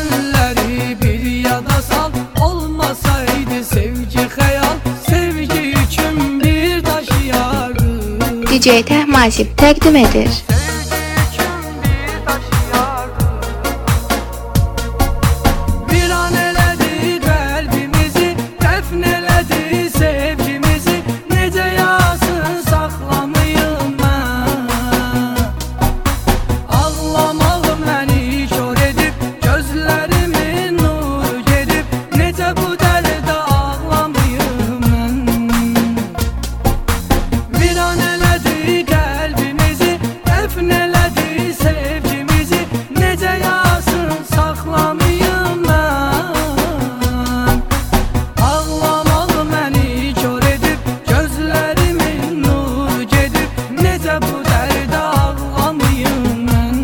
Düşenleri bir yada sal, olmasaydı sevgi hayal, sevgi için bir taşıyardı. DJ Təhmasib təqdim edir. Bir an elədi qəlbimizi, dəfn elədi sevgimizi, necə yazın saxlamayım mən. Ağlamağı məni kör edib, gözlərimin nuru gedib, necə bu dərdə ağlamayım mən. Bir an elədi qəlbimizi, dəfn elədi sevgimizi, necə yazın saxlamayım mən. Ağlamağı məni kör edib, gözlərimin nuru gedib, necə bu dərdə ağlamayım mən.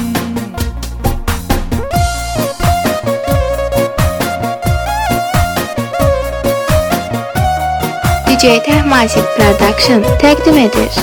DJ Təhmasib Production təqdim edir.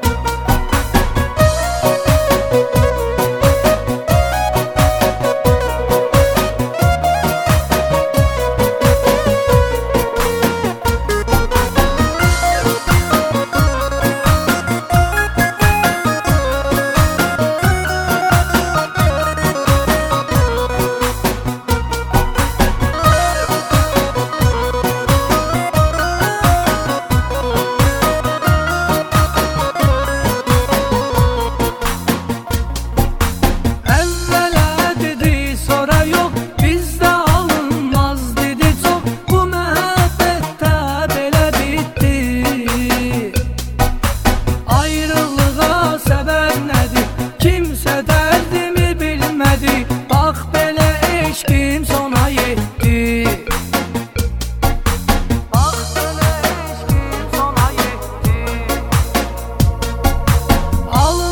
Əvvələ dedi, sonra yox, bizdə alınmaz dedi çox, bu məhəbbətdə belə bitdi. Ayrılığa səbəb nədir, kimsə dərdimi bilmədi, bax belə eşqim sona yetdi. Bax belə eşqim sona yetdi.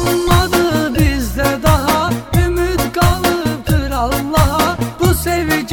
Alınmadı bizdə daha, ümid qalıbdır Allaha, bu sevgi